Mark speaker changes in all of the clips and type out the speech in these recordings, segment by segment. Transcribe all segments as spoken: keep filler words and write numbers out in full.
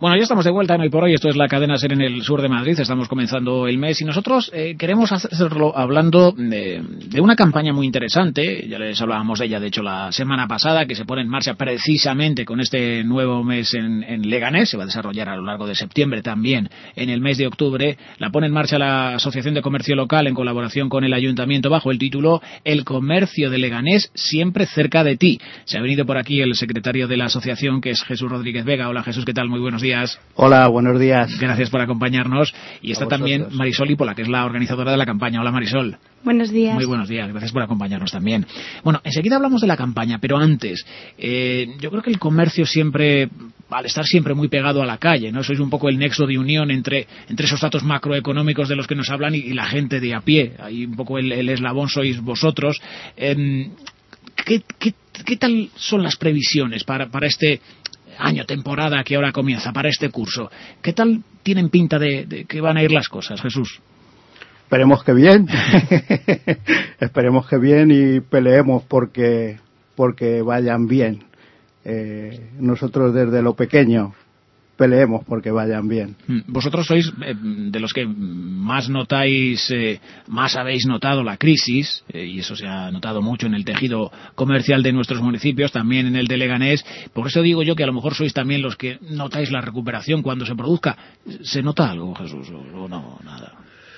Speaker 1: Bueno, ya estamos de vuelta en Hoy por Hoy. Esto es la cadena SER en el sur de Madrid. Estamos comenzando el mes y nosotros eh, queremos hacerlo hablando de, de una campaña muy interesante. Ya les hablábamos de ella, de hecho, la semana pasada, que se pone en marcha precisamente con este nuevo mes en, en Leganés. Se va a desarrollar a lo largo de septiembre también. En el mes de octubre la pone en marcha la Asociación de Comercio Local en colaboración con el Ayuntamiento bajo el título El comercio de Leganés siempre cerca de ti. Se ha venido por aquí el secretario de la asociación, que es Jesús Rodríguez Vega. Hola Jesús, ¿qué tal? Muy buenos días.
Speaker 2: Hola, buenos días.
Speaker 1: Gracias por acompañarnos. Y está también Marisol Ipola, que es la organizadora de la campaña. Hola Marisol.
Speaker 3: Buenos días.
Speaker 1: Muy buenos días, gracias por acompañarnos también. Bueno, enseguida hablamos de la campaña, pero antes, eh, yo creo que el comercio siempre, al estar siempre muy pegado a la calle, ¿no? Sois un poco el nexo de unión entre, entre esos datos macroeconómicos de los que nos hablan y, y la gente de a pie. Ahí un poco el, el eslabón sois vosotros. Eh, ¿qué, qué, ¿Qué tal son las previsiones para, para este año, temporada que ahora comienza, para este curso? ¿Qué tal tienen pinta de, de que van a ir las cosas, Jesús?
Speaker 2: Esperemos que bien. Esperemos que bien y peleemos porque, porque vayan bien. Eh, nosotros desde lo pequeño peleemos porque vayan bien.
Speaker 1: Vosotros sois eh, de los que más notáis, eh, más habéis notado la crisis, eh, y eso se ha notado mucho en el tejido comercial de nuestros municipios, también en el de Leganés. Por eso digo yo que a lo mejor sois también los que notáis la recuperación cuando se produzca. ¿Se nota algo, Jesús, o no, nada?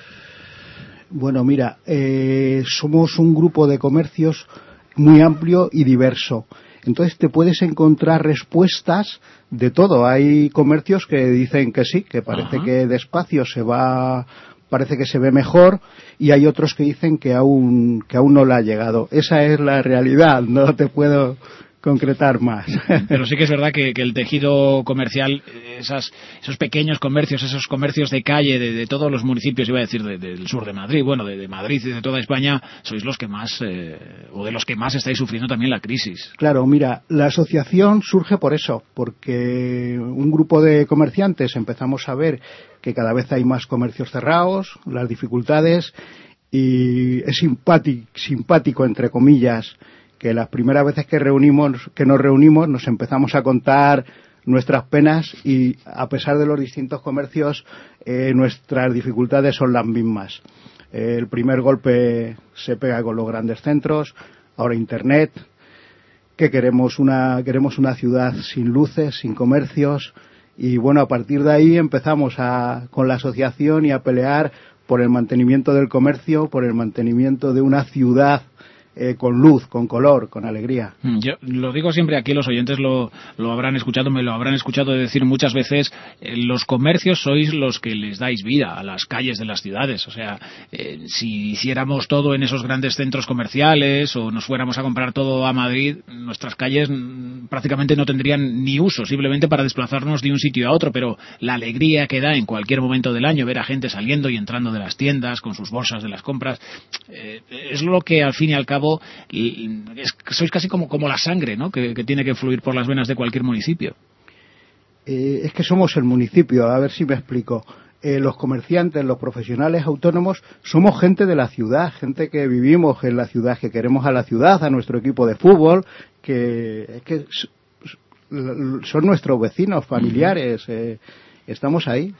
Speaker 2: Bueno, mira, eh, somos un grupo de comercios muy amplio y diverso. Entonces te puedes encontrar respuestas de todo. Hay comercios que dicen que sí, que parece Ajá. que despacio se va, parece que se ve mejor, y hay otros que dicen que aún que aún no le ha llegado. Esa es la realidad, no te puedo concretar más.
Speaker 1: Pero sí que es verdad que, que el tejido comercial, esas, esos pequeños comercios, esos comercios de calle de, de todos los municipios, iba a decir de, de, del sur de Madrid, bueno, de, de Madrid y de toda España, sois los que más, eh, o de los que más estáis sufriendo también la crisis.
Speaker 2: Claro, mira, la asociación surge por eso, porque un grupo de comerciantes empezamos a ver que cada vez hay más comercios cerrados, las dificultades, y es simpático, simpático entre comillas, que las primeras veces que reunimos, que nos reunimos, nos empezamos a contar nuestras penas y a pesar de los distintos comercios, eh, nuestras dificultades son las mismas. Eh, el primer golpe se pega con los grandes centros, ahora Internet, que queremos una, queremos una ciudad sin luces, sin comercios, y bueno, a partir de ahí empezamos a, con la asociación y a pelear por el mantenimiento del comercio, por el mantenimiento de una ciudad Eh, con luz, con color, con alegría.
Speaker 1: Yo lo digo siempre aquí, los oyentes lo, lo habrán escuchado, me lo habrán escuchado decir muchas veces, eh, los comercios sois los que les dais vida a las calles de las ciudades. O sea, eh, si hiciéramos todo en esos grandes centros comerciales o nos fuéramos a comprar todo a Madrid, nuestras calles mm, prácticamente no tendrían ni uso, simplemente para desplazarnos de un sitio a otro, pero la alegría que da en cualquier momento del año ver a gente saliendo y entrando de las tiendas con sus bolsas de las compras, eh, es lo que al fin y al cabo es, sois casi como, como la sangre, ¿no? que, que tiene que fluir por las venas de cualquier municipio.
Speaker 2: Eh, es que somos el municipio, a ver si me explico. Eh, los comerciantes, los profesionales autónomos, somos gente de la ciudad, gente que vivimos en la ciudad, que queremos a la ciudad, a nuestro equipo de fútbol, que, que son nuestros vecinos, familiares, eh, estamos ahí.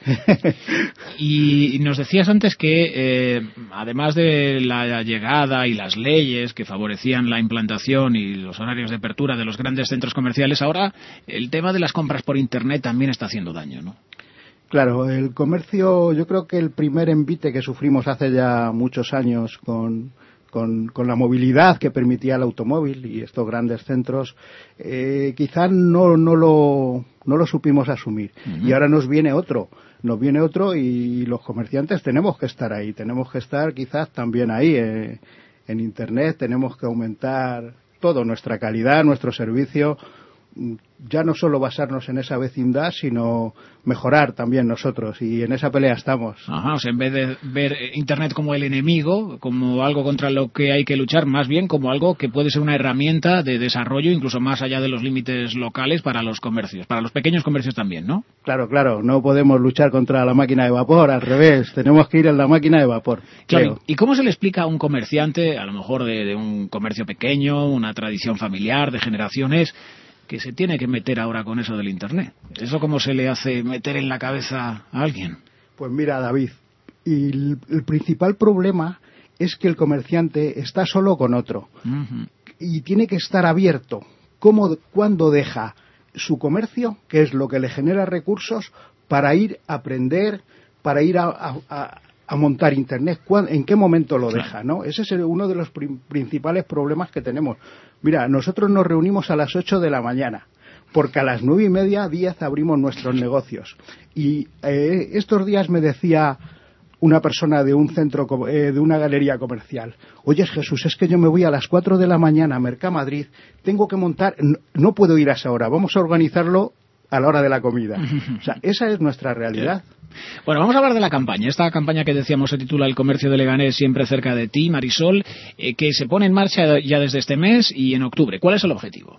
Speaker 1: Y nos decías antes que, eh, además de la llegada y las leyes que favorecían la implantación y los horarios de apertura de los grandes centros comerciales, ahora el tema de las compras por Internet también está haciendo daño, ¿no?
Speaker 2: Claro, el comercio, yo creo que el primer envite que sufrimos hace ya muchos años con... Con, con la movilidad que permitía el automóvil y estos grandes centros, eh, quizás no, no, lo, no lo supimos asumir. Uh-huh. Y ahora nos viene otro, nos viene otro y los comerciantes tenemos que estar ahí, tenemos que estar quizás también ahí eh, en Internet, tenemos que aumentar todo, nuestra calidad, nuestro servicio, ya no solo basarnos en esa vecindad, sino mejorar también nosotros, y en esa pelea estamos.
Speaker 1: Ajá, o sea, en vez de ver Internet como el enemigo, como algo contra lo que hay que luchar, más bien como algo que puede ser una herramienta de desarrollo, incluso más allá de los límites locales para los comercios, para los pequeños comercios también, ¿no?
Speaker 2: Claro, claro, no podemos luchar contra la máquina de vapor, al revés, tenemos que ir en la máquina de vapor.
Speaker 1: Claro, ¿y cómo se le explica a un comerciante, a lo mejor de, de un comercio pequeño, una tradición familiar, de generaciones, que se tiene que meter ahora con eso del Internet. ¿Eso cómo se le hace meter en la cabeza a alguien?
Speaker 2: Pues mira, David, y el, el principal problema es que el comerciante está solo con otro. Uh-huh. Y tiene que estar abierto. ¿Cómo, cuándo deja su comercio, que es lo que le genera recursos, para ir a aprender, para ir a, a, a, a montar Internet? ¿En qué momento lo deja? ¿No? Ese es uno de los pr- principales problemas que tenemos. Mira, nosotros nos reunimos a las ocho de la mañana, porque a las nueve y media, diez abrimos nuestros negocios. Y eh, estos días me decía una persona de un centro, eh, de una galería comercial: oye, Jesús, es que yo me voy a las cuatro de la mañana a Mercamadrid, tengo que montar, no, no puedo ir a esa hora, vamos a organizarlo a la hora de la comida. O sea, esa es nuestra realidad.
Speaker 1: Bueno, vamos a hablar de la campaña. Esta campaña que decíamos se titula El comercio de Leganés siempre cerca de ti, Marisol, eh, que se pone en marcha ya desde este mes y en octubre. ¿Cuál es el objetivo?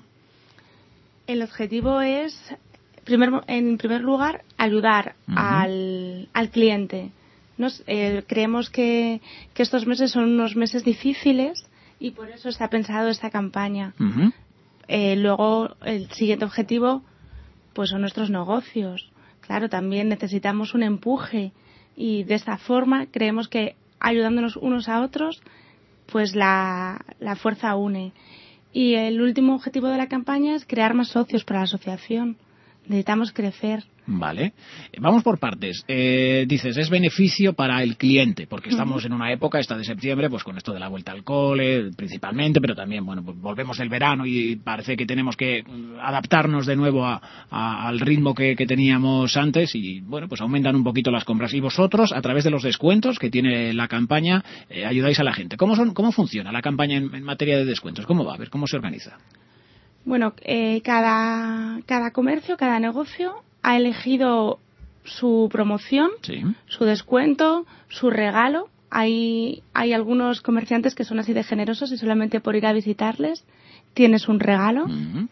Speaker 3: El objetivo es, primer, en primer lugar, ayudar uh-huh. al, al cliente. Nos, eh, creemos que, que estos meses son unos meses difíciles y por eso está pensado esta campaña. Uh-huh. Eh, luego, el siguiente objetivo pues son nuestros negocios. Claro, también necesitamos un empuje y de esta forma creemos que ayudándonos unos a otros, pues la, la fuerza une. Y el último objetivo de la campaña es crear más socios para la asociación. Necesitamos crecer.
Speaker 1: Vale. Vamos por partes. Eh, dices, es beneficio para el cliente, porque estamos uh-huh. en una época, esta de septiembre, pues con esto de la vuelta al cole, principalmente, pero también, bueno, pues volvemos del verano y parece que tenemos que adaptarnos de nuevo a, a, al ritmo que, que teníamos antes y, bueno, pues aumentan un poquito las compras. Y vosotros, a través de los descuentos que tiene la campaña, eh, ayudáis a la gente. ¿Cómo son, cómo funciona la campaña en, en materia de descuentos? ¿Cómo va? A ver, ¿cómo se organiza?
Speaker 3: Bueno, eh, cada, cada comercio, cada negocio ha elegido su promoción, sí. su descuento, su regalo. Hay, hay algunos comerciantes que son así de generosos y solamente por ir a visitarles tienes un regalo. Uh-huh.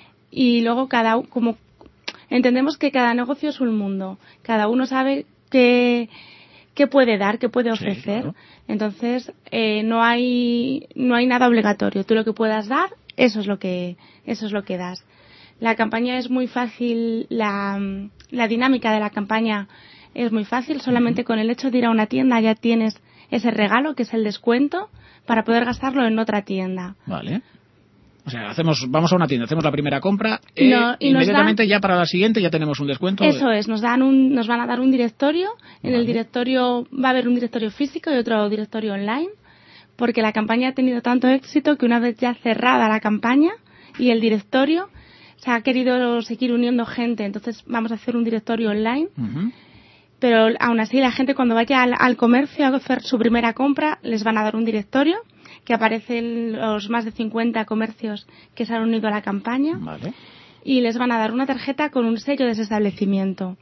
Speaker 3: Y luego cada como entendemos que cada negocio es un mundo. Cada uno sabe qué, qué puede dar, qué puede ofrecer. Sí, claro. Entonces, eh, no hay, no hay nada obligatorio. Tú lo que puedas dar, eso es lo que, eso es lo que das. La campaña es muy fácil, la, la dinámica de la campaña es muy fácil. Solamente uh-huh. con el hecho de ir a una tienda ya tienes ese regalo, que es el descuento, para poder gastarlo en otra tienda.
Speaker 1: Vale. O sea, hacemos, vamos a una tienda, hacemos la primera compra, eh,
Speaker 3: no, y
Speaker 1: inmediatamente
Speaker 3: dan,
Speaker 1: ya para la siguiente ya tenemos un descuento.
Speaker 3: Eso es, nos dan un, nos van a dar un directorio. En vale. el directorio va a haber un directorio físico y otro directorio online, porque la campaña ha tenido tanto éxito que una vez ya cerrada la campaña y el directorio, se ha querido seguir uniendo gente, entonces vamos a hacer un directorio online, uh-huh. pero aún así la gente cuando vaya al, al comercio a hacer su primera compra les van a dar un directorio que aparecen los más de cincuenta comercios que se han unido a la campaña
Speaker 1: vale.
Speaker 3: y les van a dar una tarjeta con un sello de ese establecimiento.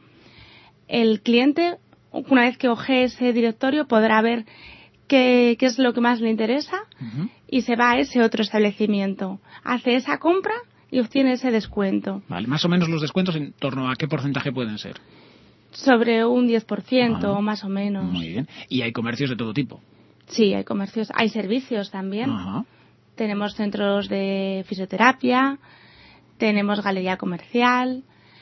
Speaker 3: El cliente, una vez que ojee ese directorio, podrá ver qué, qué es lo que más le interesa uh-huh. y se va a ese otro establecimiento, hace esa compra y obtiene ese descuento.
Speaker 1: Vale, más o menos los descuentos en torno a qué porcentaje pueden ser.
Speaker 3: Sobre un diez por ciento o más o menos.
Speaker 1: Muy bien. ¿Y hay comercios de todo tipo?
Speaker 3: Sí, hay comercios, hay servicios también.
Speaker 1: Ajá.
Speaker 3: Tenemos centros de fisioterapia, tenemos galería comercial,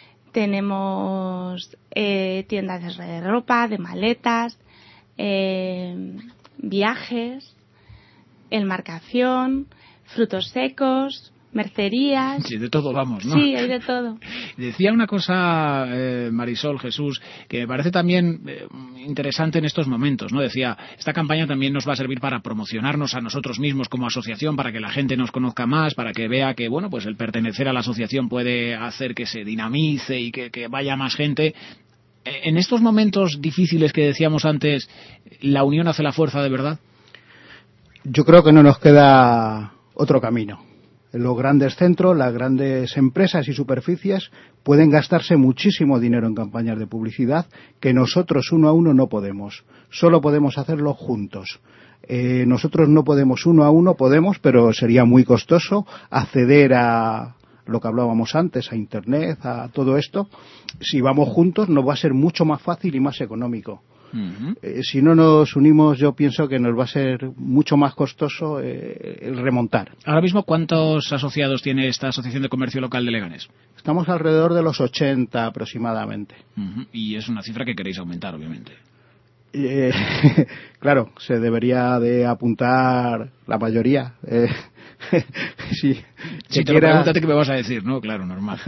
Speaker 3: tenemos eh, tiendas de ropa, de maletas, eh, viajes, enmarcación, frutos secos, mercerías.
Speaker 1: Sí, de todo vamos, ¿no?
Speaker 3: Sí, hay de todo.
Speaker 1: Decía una cosa, eh, Marisol, Jesús, que me parece también eh, interesante en estos momentos, ¿no? Decía, esta campaña también nos va a servir para promocionarnos a nosotros mismos como asociación, para que la gente nos conozca más, para que vea que, bueno, pues el pertenecer a la asociación puede hacer que se dinamice y que, que vaya más gente. En estos momentos difíciles que decíamos antes, ¿la unión hace la fuerza de verdad?
Speaker 2: Yo creo que no nos queda otro camino. Los grandes centros, las grandes empresas y superficies pueden gastarse muchísimo dinero en campañas de publicidad que nosotros uno a uno no podemos. Solo podemos hacerlo juntos. Eh, nosotros no podemos uno a uno, podemos, pero sería muy costoso acceder a lo que hablábamos antes, a Internet, a todo esto. Si vamos juntos nos va a ser mucho más fácil y más económico. Uh-huh. Eh, si no nos unimos, yo pienso que nos va a ser mucho más costoso eh, el remontar.
Speaker 1: Ahora mismo, ¿cuántos asociados tiene esta Asociación de Comercio Local de Leganés?
Speaker 2: Estamos alrededor de los ochenta aproximadamente.
Speaker 1: Uh-huh. Y es una cifra que queréis aumentar, obviamente.
Speaker 2: Eh, claro, se debería de apuntar la mayoría. Eh, sí,
Speaker 1: si te quiera... lo pregúntate qué me vas a decir, ¿no? Claro, normal.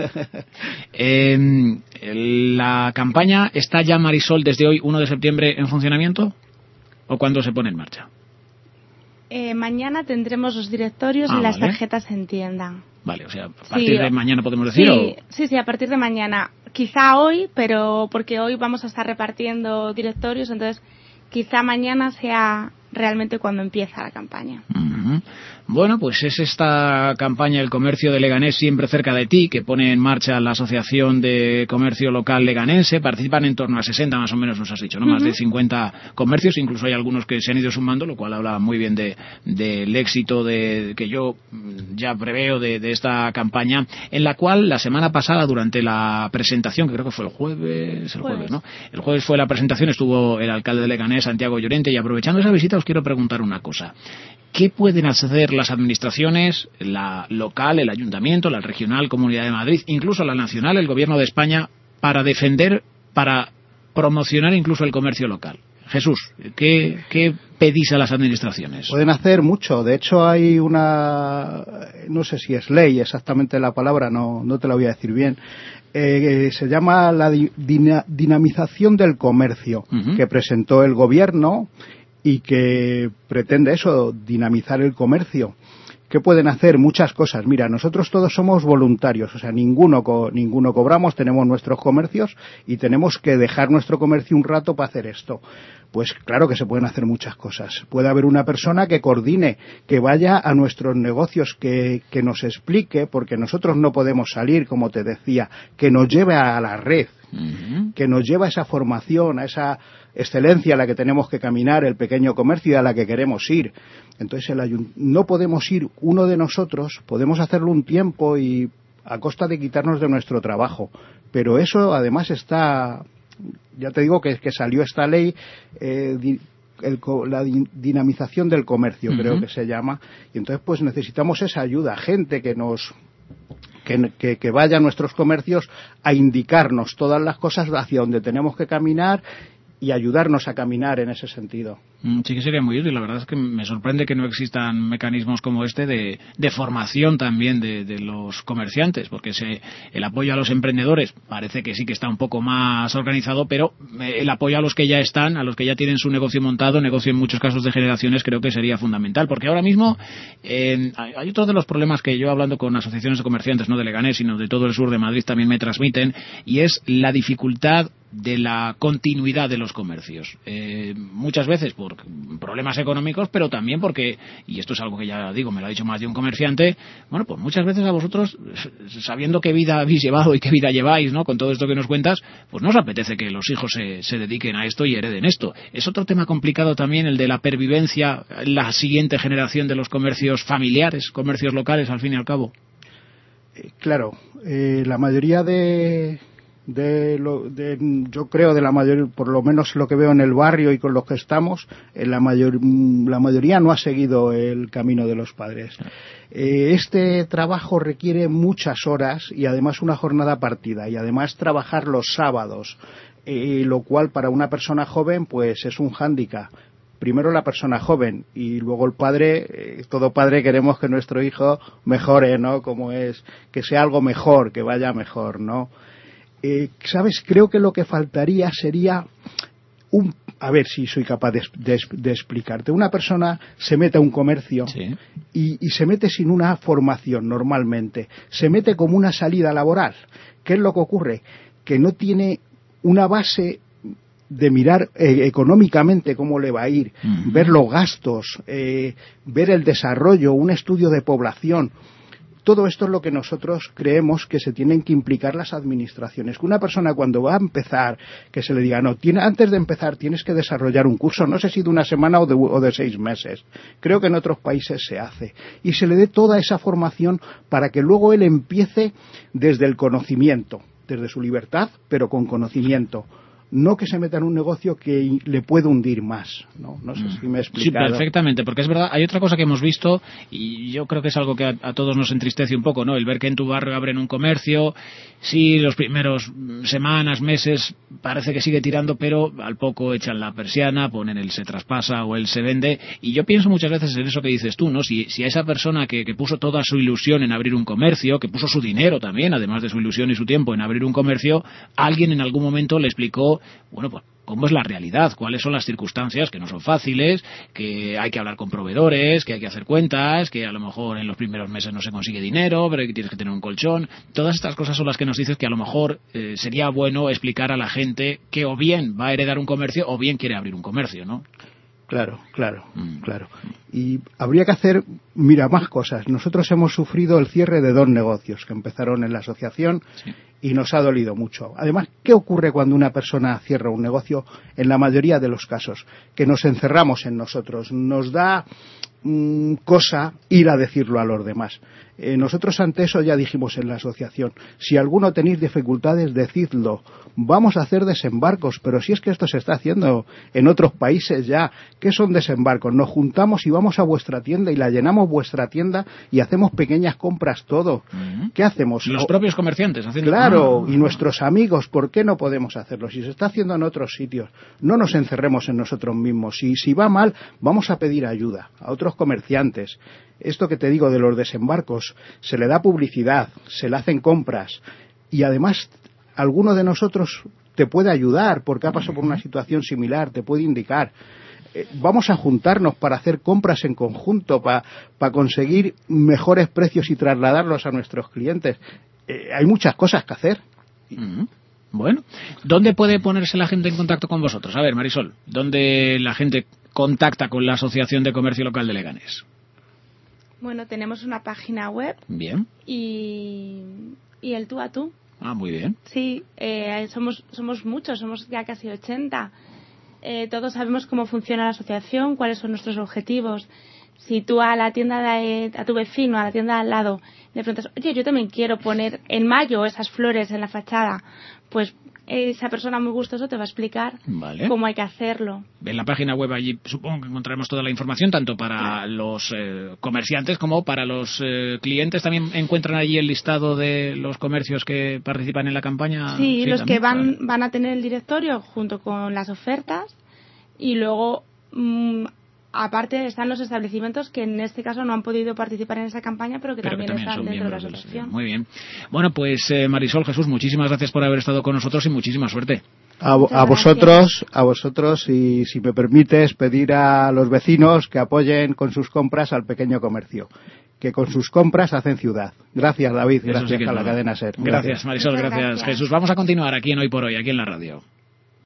Speaker 1: eh, ¿La campaña está ya, Marisol, desde hoy, uno de septiembre, en funcionamiento? ¿O cuándo se pone en marcha?
Speaker 3: Eh, mañana tendremos los directorios ah, y las vale. tarjetas en tienda.
Speaker 1: Vale, o sea, a partir sí, de mañana podemos decir.
Speaker 3: Sí,
Speaker 1: ¿o?
Speaker 3: sí, sí, a partir de mañana. Quizá hoy, pero porque hoy vamos a estar repartiendo directorios, entonces quizá mañana sea realmente cuando empieza la campaña.
Speaker 1: Uh-huh. Bueno, pues es esta campaña El Comercio de Leganés siempre cerca de ti, que pone en marcha la Asociación de Comercio Local Leganense. Participan en torno a sesenta más o menos, nos has dicho, ¿no? Uh-huh. Más de cincuenta comercios, incluso hay algunos que se han ido sumando, lo cual habla muy bien de del éxito de que yo ya preveo de, de esta campaña, en la cual la semana pasada, durante la presentación, que creo que fue el jueves, el jueves, jueves ¿no? El jueves fue la presentación, estuvo el alcalde de Leganés, Santiago Llorente, y aprovechando esa visita os quiero preguntar una cosa. ¿Qué pueden hacer las administraciones, la local, el ayuntamiento, la regional, Comunidad de Madrid, incluso la nacional, el gobierno de España, para defender, para promocionar incluso el comercio local? Jesús, ¿qué, qué pedís a las administraciones?
Speaker 2: Pueden hacer mucho. De hecho, hay una, no sé si es ley exactamente la palabra, no, no te la voy a decir bien, eh, se llama la di, dina, dinamización del comercio, uh-huh. que presentó el gobierno y que pretende eso, dinamizar el comercio. ¿Qué pueden hacer? Muchas cosas. Mira, nosotros todos somos voluntarios, o sea, ninguno co- ninguno cobramos, tenemos nuestros comercios y tenemos que dejar nuestro comercio un rato para hacer esto. Pues claro que se pueden hacer muchas cosas. Puede haber una persona que coordine, que vaya a nuestros negocios, que, que nos explique, porque nosotros no podemos salir, como te decía, que nos lleve a la red, uh-huh. que nos lleve a esa formación, a esa excelencia a la que tenemos que caminar, el pequeño comercio y a la que queremos ir. Entonces el ayunt- no podemos ir uno de nosotros, podemos hacerlo un tiempo y a costa de quitarnos de nuestro trabajo, pero eso además está, ya te digo que, que salió esta ley, eh, di, el, la di, dinamización del comercio, uh-huh. creo que se llama, y entonces pues necesitamos esa ayuda, gente que nos Que, que, que vaya a nuestros comercios a indicarnos todas las cosas hacia donde tenemos que caminar y ayudarnos a caminar en ese sentido.
Speaker 1: Sí que sería muy útil. La verdad es que me sorprende que no existan mecanismos como este de, de formación también de, de los comerciantes, porque se, el apoyo a los emprendedores parece que sí que está un poco más organizado, pero el apoyo a los que ya están, a los que ya tienen su negocio montado, negocio en muchos casos de generaciones, creo que sería fundamental, porque ahora mismo eh, hay otro de los problemas que yo, hablando con asociaciones de comerciantes, no de Leganés, sino de todo el sur de Madrid, también me transmiten, y es la dificultad de la continuidad de los comercios. Eh, muchas veces por problemas económicos, pero también porque, y esto es algo que ya digo, me lo ha dicho más de un comerciante, bueno, pues muchas veces a vosotros, sabiendo qué vida habéis llevado y qué vida lleváis, ¿no?, con todo esto que nos cuentas, pues no os apetece que los hijos se, se dediquen a esto y hereden esto. Es otro tema complicado también el de la pervivencia, la siguiente generación de los comercios familiares, comercios locales, al fin y al cabo.
Speaker 2: Eh, claro, eh, la mayoría de... De lo, de, yo creo de la mayor, por lo menos lo que veo en el barrio y con los que estamos, en la, mayor, la mayoría no ha seguido el camino de los padres. Eh, este trabajo requiere muchas horas y además una jornada partida y además trabajar los sábados, eh, lo cual para una persona joven pues es un hándicap. Primero la persona joven y luego el padre, eh, todo padre queremos que nuestro hijo mejore, ¿no? Como es, que sea algo mejor, que vaya mejor, ¿no? Eh, ¿Sabes? Creo que lo que faltaría sería un... A ver si soy capaz de, de, de explicarte. Una persona se mete a un comercio sí. y, y se mete sin una formación normalmente. Se mete como una salida laboral. ¿Qué es lo que ocurre? Que no tiene una base de mirar eh, económicamente cómo le va a ir, uh-huh. ver los gastos, eh, ver el desarrollo, un estudio de población. Todo esto es lo que nosotros creemos que se tienen que implicar las administraciones. Que una persona cuando va a empezar, que se le diga, no, tiene, antes de empezar tienes que desarrollar un curso, no sé si de una semana o de, o de seis meses. Creo que en otros países se hace. Y se le dé toda esa formación para que luego él empiece desde el conocimiento, desde su libertad, pero con conocimiento. no que se meta en un negocio que le puede hundir más. No, no sé si me he explicado.
Speaker 1: Sí, perfectamente, porque es verdad, hay otra cosa que hemos visto y yo creo que es algo que a, a todos nos entristece un poco, ¿no? El ver que en tu barrio abren un comercio, sí, los primeros semanas, meses, parece que sigue tirando, pero al poco echan la persiana, ponen el se traspasa o el se vende, y yo pienso muchas veces en eso que dices tú, ¿no? Si, si a esa persona que, que puso toda su ilusión en abrir un comercio, que puso su dinero también, además de su ilusión y su tiempo en abrir un comercio, alguien en algún momento le explicó, bueno, pues cómo es la realidad, cuáles son las circunstancias, que no son fáciles, que hay que hablar con proveedores, que hay que hacer cuentas, que a lo mejor en los primeros meses no se consigue dinero, pero que tienes que tener un colchón. Todas estas cosas son las que nos dices que a lo mejor eh, sería bueno explicar a la gente que o bien va a heredar un comercio o bien quiere abrir un comercio, ¿no?
Speaker 2: Claro, claro, mm. claro. Y habría que hacer, mira, más cosas. Nosotros hemos sufrido el cierre de dos negocios que empezaron en la asociación, sí, y nos ha dolido mucho. Además, ¿qué ocurre cuando una persona cierra un negocio? En la mayoría de los casos, que nos encerramos en nosotros. Nos da mmm, cosa ir a decirlo a los demás. Eh, nosotros ante eso ya dijimos en la asociación, si alguno tenéis dificultades, decidlo. Vamos a hacer desembarcos, pero si es que esto se está haciendo en otros países ya. ¿Qué son desembarcos? Nos juntamos y vamos a vuestra tienda y la llenamos vuestra tienda y hacemos pequeñas compras todo. Uh-huh. ¿Qué hacemos?
Speaker 1: Los propios comerciantes haciendo...
Speaker 2: Claro, y nuestros amigos, ¿por qué no podemos hacerlo? Si se está haciendo en otros sitios, no nos encerremos en nosotros mismos. Si, si va mal, vamos a pedir ayuda a otros comerciantes. Esto que te digo de los desembarcos, se le da publicidad, se le hacen compras y además alguno de nosotros te puede ayudar porque ha pasado por una situación similar, te puede indicar. Eh, vamos a juntarnos para hacer compras en conjunto, para pa conseguir mejores precios y trasladarlos a nuestros clientes. Eh, hay muchas cosas que hacer.
Speaker 1: Uh-huh. Bueno, ¿dónde puede ponerse la gente en contacto con vosotros? A ver, Marisol, ¿dónde la gente contacta con la Asociación de Comercio Local de Leganés?
Speaker 3: Bueno, tenemos una página web.
Speaker 1: Bien.
Speaker 3: Y, y el tú a tú.
Speaker 1: Ah, muy bien.
Speaker 3: Sí, eh, somos somos muchos, somos ya casi ochenta. Eh, todos sabemos cómo funciona la asociación, cuáles son nuestros objetivos. Si tú a la tienda de, a tu vecino, a la tienda de al lado, le preguntas, oye, yo también quiero poner en mayo esas flores en la fachada, pues esa persona muy gustoso te va a explicar, vale, cómo hay que hacerlo.
Speaker 1: En la página web allí supongo que encontraremos toda la información, tanto para claro. los eh, comerciantes como para los eh, clientes. ¿También encuentran allí el listado de los comercios que participan en la campaña?
Speaker 3: Sí, sí los también, que van,
Speaker 1: vale.
Speaker 3: van a tener el directorio junto con las ofertas y luego... Mmm, aparte están los establecimientos que en este caso no han podido participar en esa campaña, pero que pero también, que también están dentro de la asociación.
Speaker 1: Muy bien. Bueno, pues eh, Marisol, Jesús, muchísimas gracias por haber estado con nosotros y muchísima suerte.
Speaker 2: A, a vosotros, a vosotros y si me permites pedir a los vecinos que apoyen con sus compras al pequeño comercio, que con sus compras hacen ciudad. Gracias, David. Gracias sí a la cadena SER.
Speaker 1: Gracias, gracias Marisol. Gracias, gracias, Jesús. Vamos a continuar aquí en Hoy por Hoy, aquí en la radio.